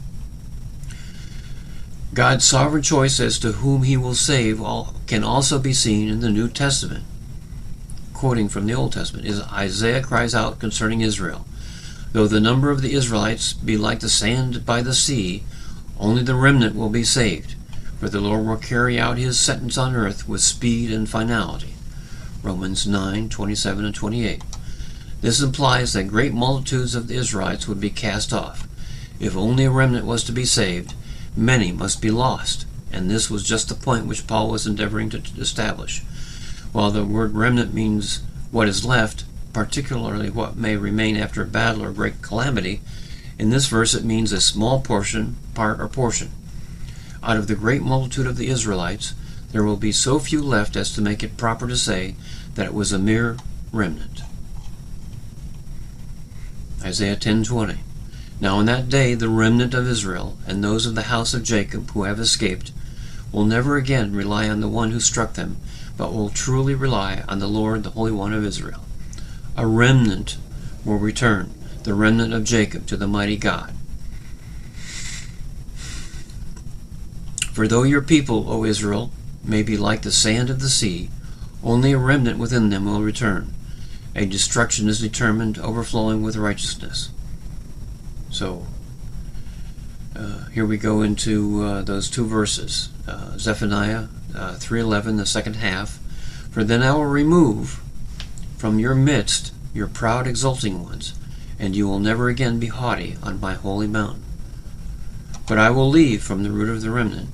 God's sovereign choice as to whom he will save all can also be seen in the New Testament. Quoting from the Old Testament, is Isaiah cries out concerning Israel, "Though the number of the Israelites be like the sand by the sea, only the remnant will be saved, for the Lord will carry out his sentence on earth with speed and finality." Romans nine, twenty-seven and twenty-eight. This implies that great multitudes of the Israelites would be cast off. If only a remnant was to be saved, many must be lost, and this was just the point which Paul was endeavoring to establish. While the word remnant means what is left, particularly what may remain after a battle or great calamity, in this verse it means a small portion, part, or portion. Out of the great multitude of the Israelites, there will be so few left as to make it proper to say that it was a mere remnant. Isaiah ten, twenty. Now in that day the remnant of Israel, and those of the house of Jacob who have escaped, will never again rely on the one who struck them, but will truly rely on the Lord, the Holy One of Israel. A remnant will return, the remnant of Jacob, to the mighty God. For though your people, O Israel, may be like the sand of the sea, only a remnant within them will return. A destruction is determined, overflowing with righteousness. So, uh, here we go into uh, those two verses. Uh, Zephaniah uh, three eleven, the second half. For then I will remove from your midst your proud exulting ones, and you will never again be haughty on my holy mountain. But I will leave from the root of the remnant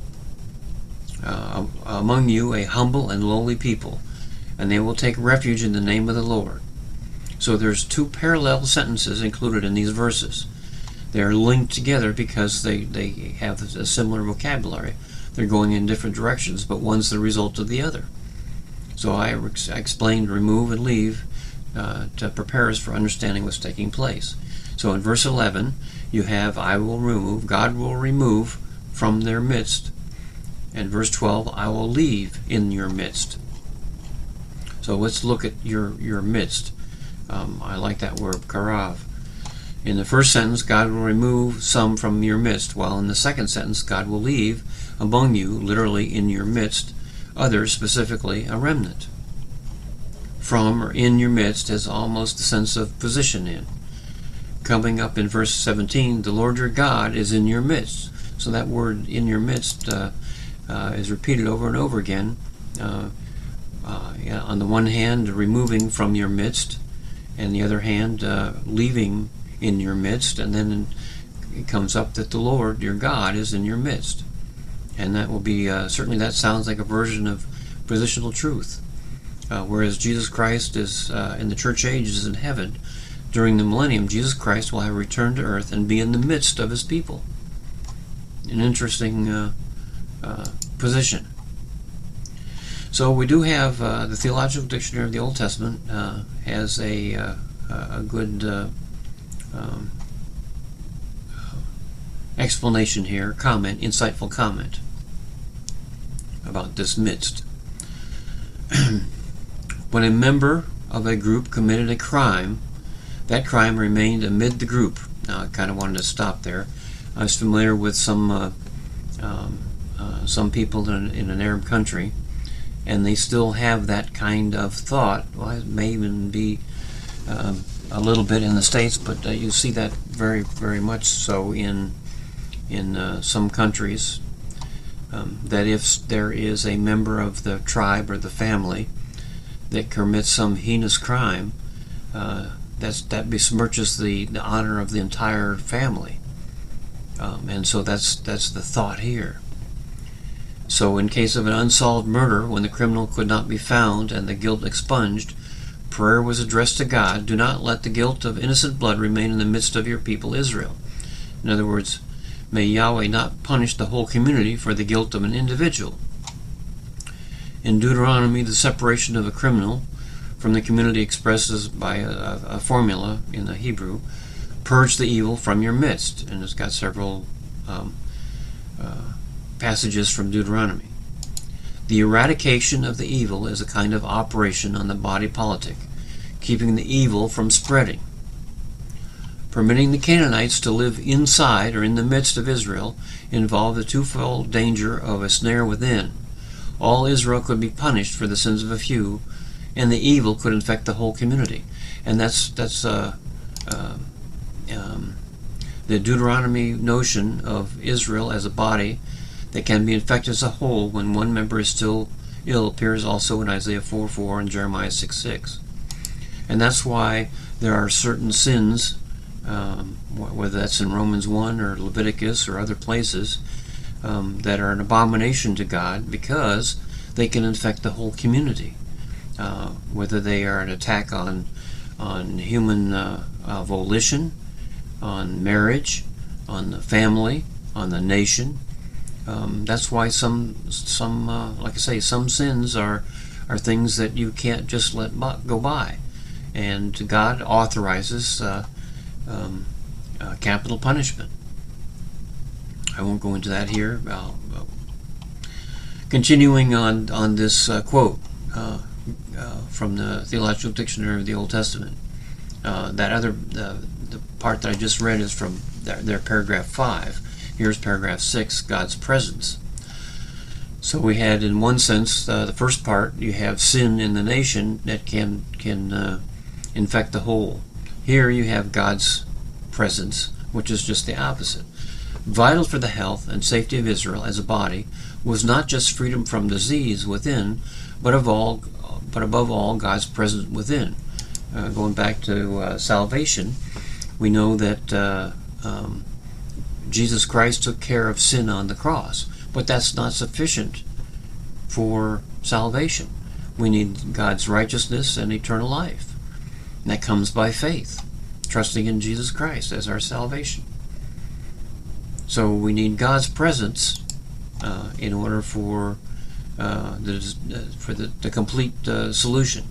uh, among you a humble and lowly people, and they will take refuge in the name of the Lord. So there's two parallel sentences included in these verses. They're linked together because they, they have a similar vocabulary. They're going in different directions, but one's the result of the other. So I, I explained remove and leave uh, to prepare us for understanding what's taking place. So in verse eleven, you have I will remove, God will remove from their midst. And verse twelve, I will leave in your midst. So let's look at your, your midst. Um, I like that word, karav. In the first sentence, God will remove some from your midst, while in the second sentence, God will leave among you, literally in your midst, others, specifically a remnant. From or in your midst has almost the sense of position in. Coming up in verse seventeen, the Lord your God is in your midst. So that word in your midst uh, uh, is repeated over and over again. Uh, uh, yeah, on the one hand, removing from your midst, and the other hand, uh, leaving in your midst, and then it comes up that the Lord, your God, is in your midst. And that will be, uh, certainly that sounds like a version of positional truth. Uh, whereas Jesus Christ is uh, in the church ages in heaven, during the millennium, Jesus Christ will have returned to earth and be in the midst of his people. An interesting uh, uh, position. So we do have uh, the Theological Dictionary of the Old Testament uh, has a, uh, a good uh, um, explanation here, comment, insightful comment. about this midst. When a member of a group committed a crime, that crime remained amid the group. Now, I kind of wanted to stop there. I was familiar with some uh, um, uh, some people in, in an Arab country, and they still have that kind of thought. Well, it may even be um, a little bit in the States, but uh, you see that very, very much so in in uh, some countries. Um, that if there is a member of the tribe or the family that commits some heinous crime, uh, that's, that besmirches the, the honor of the entire family. Um, and so that's that's the thought here. So in case of an unsolved murder, when the criminal could not be found and the guilt expunged, prayer was addressed to God. Do not let the guilt of innocent blood remain in the midst of your people Israel. In other words, may Yahweh not punish the whole community for the guilt of an individual. In Deuteronomy, the separation of a criminal from the community expresses by a, a formula in the Hebrew, purge the evil from your midst. And it's got several um, uh, passages from Deuteronomy. The eradication of the evil is a kind of operation on the body politic, keeping the evil from spreading. Permitting the Canaanites to live inside or in the midst of Israel involved the twofold danger of a snare within. All Israel could be punished for the sins of a few, and the evil could infect the whole community. And that's that's uh, uh, um, the Deuteronomy notion of Israel as a body that can be infected as a whole when one member is still ill appears also in Isaiah four four and Jeremiah six six. And that's why there are certain sins, um, whether that's in Romans one or Leviticus or other places, um, that are an abomination to God because they can infect the whole community. Uh, whether they are an attack on on human uh, uh, volition, on marriage, on the family, on the nation. Um, that's why some some uh, like I say, some sins are are things that you can't just let go by, and God authorizes uh, um, uh, capital punishment. I won't go into that here. Uh, uh, continuing on on this uh, quote. Uh, Uh, from the Theological Dictionary of the Old Testament. Uh, that other, uh, the part that I just read is from their, their paragraph five. Here's paragraph six, God's presence. So we had, in one sense, uh, the first part, you have sin in the nation that can can uh, infect the whole. Here you have God's presence, which is just the opposite. Vital for the health and safety of Israel as a body was not just freedom from disease within, but of all but above all, God's presence within. Uh, going back to uh, salvation, we know that uh, um, Jesus Christ took care of sin on the cross, but that's not sufficient for salvation. We need God's righteousness and eternal life. And that comes by faith, trusting in Jesus Christ as our salvation. So we need God's presence uh, in order for Uh, the, uh, for the, the complete uh, solution.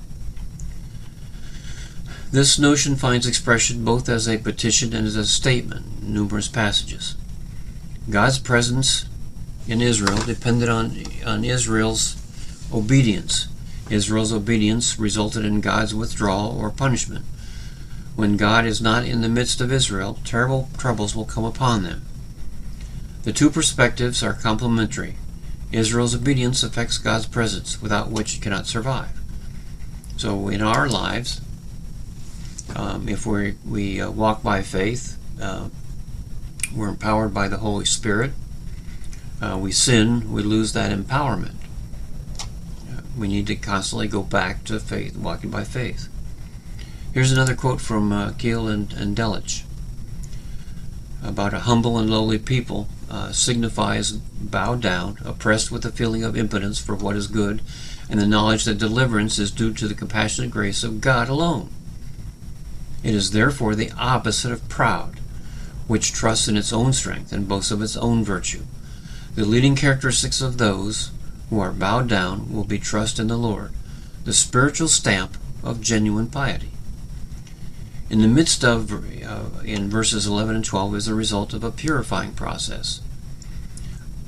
This notion finds expression both as a petition and as a statement in numerous passages. God's presence in Israel depended on, on Israel's obedience. Israel's obedience resulted in God's withdrawal or punishment. When God is not in the midst of Israel, terrible troubles will come upon them. The two perspectives are complementary. Israel's obedience affects God's presence, without which it cannot survive. So in our lives, um, if we we uh, walk by faith, uh, we're empowered by the Holy Spirit. Uh, we sin, we lose that empowerment. Uh, we need to constantly go back to faith, walking by faith. Here's another quote from uh, Keel and, and Delitzsch about a humble and lowly people. Uh, signifies bowed down, oppressed with a feeling of impotence for what is good, and the knowledge that deliverance is due to the compassionate grace of God alone. It is therefore the opposite of proud, which trusts in its own strength and boasts of its own virtue. The leading characteristics of those who are bowed down will be trust in the Lord, the spiritual stamp of genuine piety. In the midst of, uh, in verses eleven and twelve, is the result of a purifying process.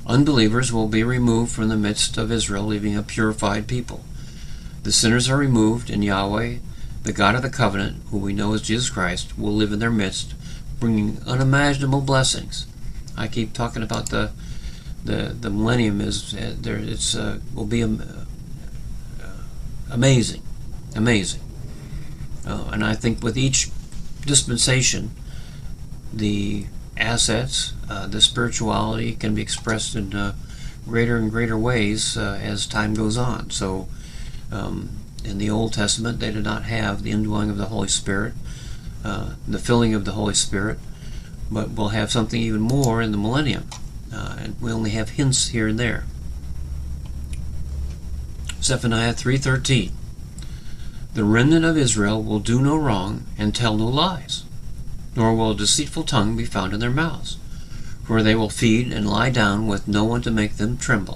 Unbelievers will be removed from the midst of Israel, leaving a purified people. The sinners are removed, and Yahweh, the God of the covenant, who we know as Jesus Christ, will live in their midst, bringing unimaginable blessings. I keep talking about the the the millennium is uh, there. It's uh, will be um, uh, amazing, amazing. Uh, and I think with each dispensation, the assets, uh, the spirituality can be expressed in uh, greater and greater ways uh, as time goes on. So um, in the Old Testament, they did not have the indwelling of the Holy Spirit, uh, the filling of the Holy Spirit, but we'll have something even more in the millennium. Uh, and we only have hints here and there. Zephaniah three thirteen. The remnant of Israel will do no wrong and tell no lies, nor will a deceitful tongue be found in their mouths, for they will feed and lie down with no one to make them tremble.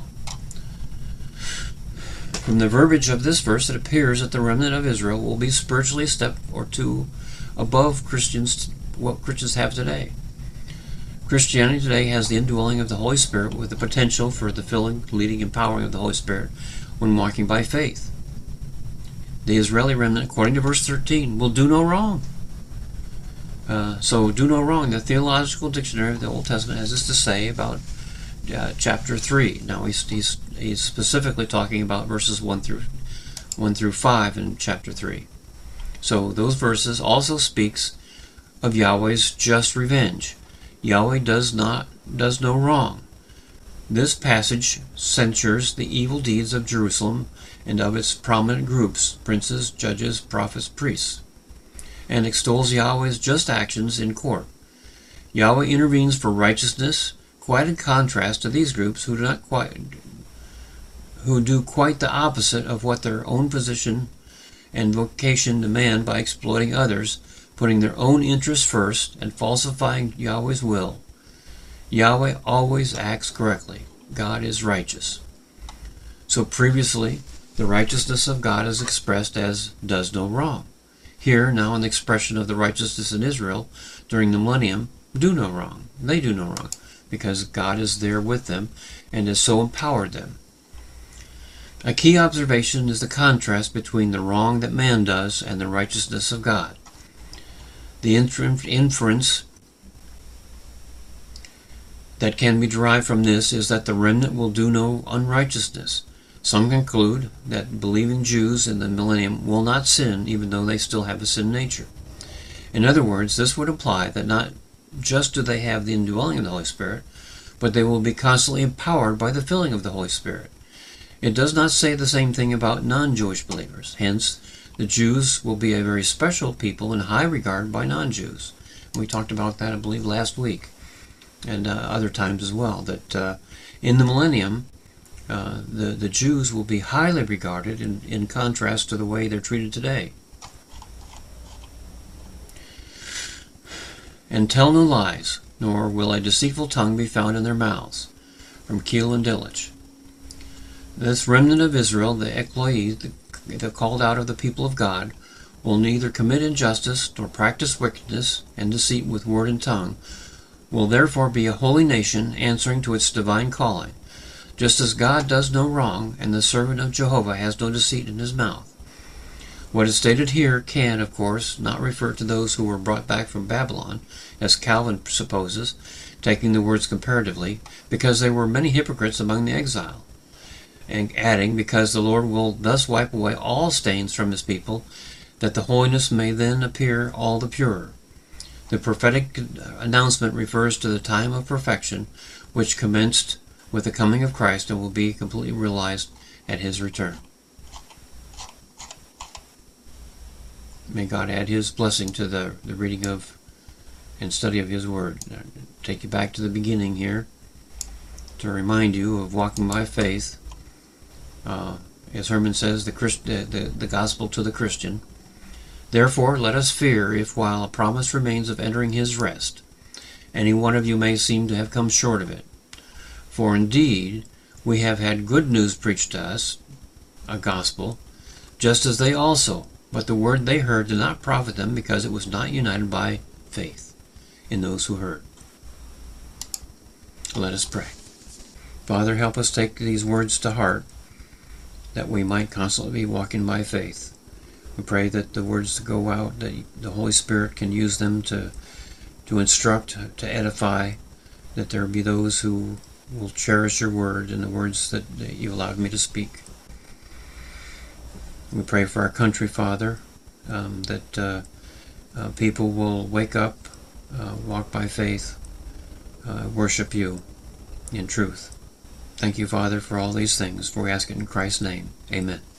From the verbiage of this verse, it appears that the remnant of Israel will be spiritually a step or two above Christians, what Christians have today. Christianity today has the indwelling of the Holy Spirit with the potential for the filling, leading, and empowering of the Holy Spirit when walking by faith. The Israeli remnant, according to verse thirteen, will do no wrong. Uh, so, do no wrong. The Theological Dictionary of the Old Testament has this to say about uh, chapter three. Now, he's, he's, he's specifically talking about verses one through one through five in chapter three. So, those verses also speaks of Yahweh's just revenge. Yahweh does not does no wrong. This passage censures the evil deeds of Jerusalem and of its prominent groups, princes, judges, prophets, priests, and extols Yahweh's just actions in court. Yahweh intervenes for righteousness, quite in contrast to these groups who do not quite who do quite the opposite of what their own position and vocation demand by exploiting others, putting their own interests first, and falsifying Yahweh's will. Yahweh always acts correctly. God is righteous. So previously, the righteousness of God is expressed as does no wrong. Here, now, in the expression of the righteousness in Israel during the millennium, do no wrong. They do no wrong, because God is there with them and has so empowered them. A key observation is the contrast between the wrong that man does and the righteousness of God. The inference that can be derived from this is that the remnant will do no unrighteousness. Some conclude that believing Jews in the millennium will not sin, even though they still have a sin nature. In other words, this would imply that not just do they have the indwelling of the Holy Spirit, but they will be constantly empowered by the filling of the Holy Spirit. It does not say the same thing about non-Jewish believers. Hence, the Jews will be a very special people in high regard by non-Jews. We talked about that, I believe, last week, and uh, other times as well, that uh, in the millennium, uh, the, the Jews will be highly regarded in, in contrast to the way they're treated today. And tell no lies, nor will a deceitful tongue be found in their mouths. From Keel and Delitzsch. This remnant of Israel, the Ekloi, the the called out of the people of God, will neither commit injustice nor practice wickedness and deceit with word and tongue, will therefore be a holy nation answering to its divine calling, just as God does no wrong and the servant of Jehovah has no deceit in his mouth. What is stated here can, of course, not refer to those who were brought back from Babylon, as Calvin supposes, taking the words comparatively, because there were many hypocrites among the exile, and adding, because the Lord will thus wipe away all stains from his people, that the holiness may then appear all the purer. The prophetic announcement refers to the time of perfection, which commenced with the coming of Christ and will be completely realized at his return. May God add his blessing to the, the reading of and study of his word. I'll take you back to the beginning here to remind you of walking by faith. Uh, as Herman says, the, Christ, the, the, the gospel to the Christian. Therefore, let us fear if, while a promise remains of entering his rest, any one of you may seem to have come short of it. For indeed, we have had good news preached to us, a gospel, just as they also, but the word they heard did not profit them, because it was not united by faith in those who heard. Let us pray. Father, help us take these words to heart, that we might constantly be walking by faith. We pray that the words that go out, that the Holy Spirit can use them to, to instruct, to edify, that there be those who will cherish your word and the words that, that you allowed me to speak. We pray for our country, Father, um, that uh, uh, people will wake up, uh, walk by faith, uh, worship you in truth. Thank you, Father, for all these things, for we ask it in Christ's name. Amen.